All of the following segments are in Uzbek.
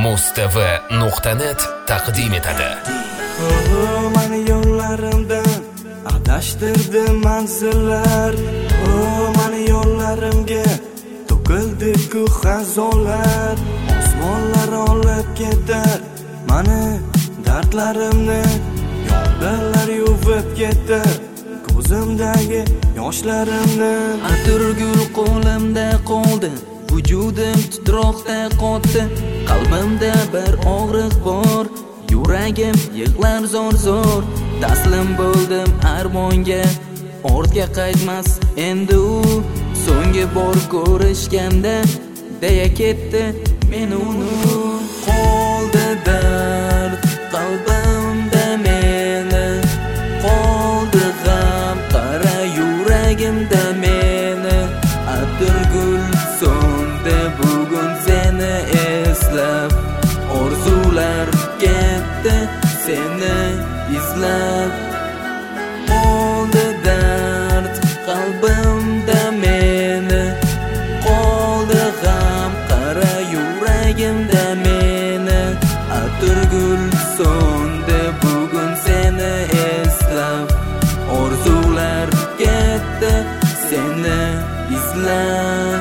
mustv.net taqdim etadi. Mani yo'llarimdan adashtirdi manzillar. Mani yo'llarimga to'kildi-ku xazonlar. Osmonlar olib ketar mani dardlarimni, yoldalar yuvib ketar ko'zimdagi yoshlarimni. Atirgul qo'limda qoldi, vujudim titroqda qotdi. Qalbimda bir og'riq bor, yuragim yig'lar zor-zor. Taslim bo'ldim armonga, ortga qaytmas endi u. So'nggi bor ko'rishganda deya ketdi men uni. Qoldi dard qalbimda meni, qoldi g'am qara yuragimda meni. Atirgul so'nda bugun seni eslab, orzular ketdi seni izlab. Qoldi dard qalbimda meni, qoldi g'am qara yuragimda meni. Atirgul so'nda bugun seni eslab, orzular ketdi seni izlab.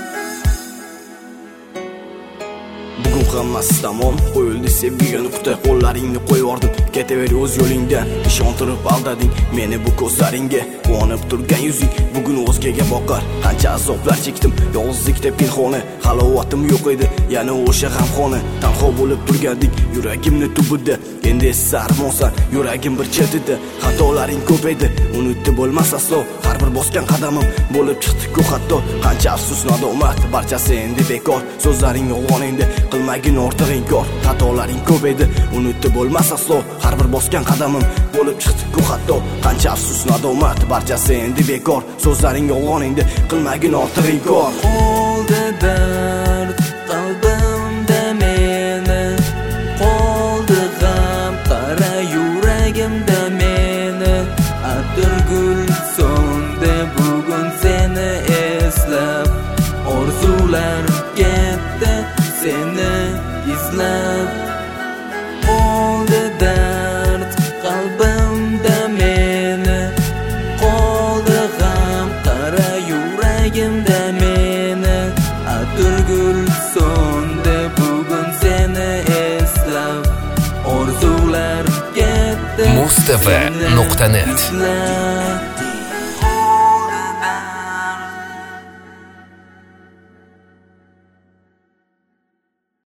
Bugun hammasi tamom, qo'yildi sevgiga nuqta. Qo'llaringni qo'yvordim, ketaver o'z yo'lingdan. Ishontirib aldading meni bu ko'zlaringga. Quvonib turgan yuzing bugun o'zgaga boqar. Qancha azoblar chekdim yolg'izlikda pinhona. Halovatim yo'q edi, yana o'sha g'amxona. Tanho bo'lib turgandik yuragimni tubida. Endi esa armonsan yuragim bir chetida. Xatolaring ko'p edi, unutdi bo'lmas aslo. Har bir bosgan qadamim bo'lib chiqdi-ku hatto. Qancha afsus nadomat, barchasi endi bekor. So'zlaring yolg'on endi, qilmagin ortiq inkor. Xatolaring ko'p edi, unutdi bo'lmas aslo. Har bir bosgan qadamim bo'lib chiqdi-ku hatto. Qancha afsus nadomat, barchasi endi bekor. So'zlaring yolg'on endi, qilmagin ortiq inkor. Qoldi dard qalbimda meni, qoldi g'am qara yuragimda meni. Atirgul so'nda bugun seni eslab, orzular ketdi seni izlab. Qoldi dard qalbimda meni, qoldi g'am qara yuragimda meni. Atirgul so'nda bugun seni eslab, orzular ketdi mustv.net izlab.